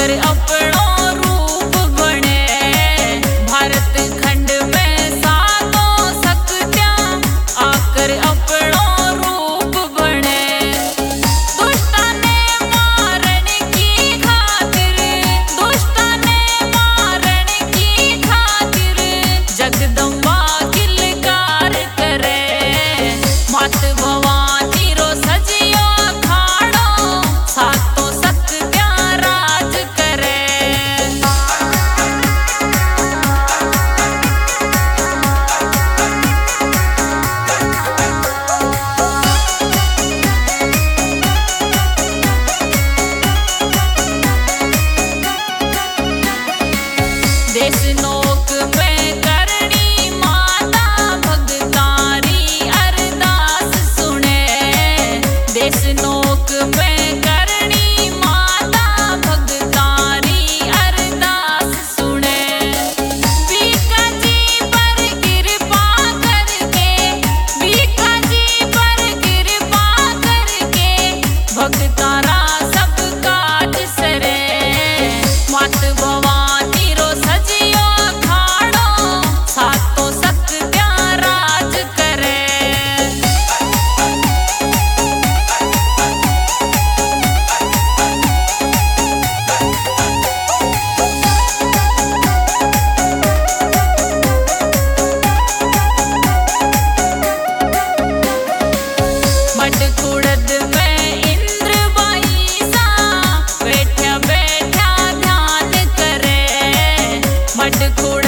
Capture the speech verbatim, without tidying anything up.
आकर अपनो रूप बने। भारत खंड में सातों शक्तियां आकर अपनो रूप बने। दुष्टा ने मारन की खातिर, दुष्टा ने मारन की खातिर जगदम्बा किलकार करे। मात भवानी रो सजियो अखाड़ो सातों शक्तियां राज करे। देश नोक में करनी माता भगतारी अरदास सुने। देश नोक में करनी माता भगतारी अरदास सुने। बीका जी पर कृपा करके, बीका जी पर कृपा करके भगतारा सब काज सरे। मात भवानी रो सजियो अखाड़ो सातों शक्तियां राज करे। मटकुड़द में इंद्र बाईसा बैठा बैठा ध्यान करे। मटकुड़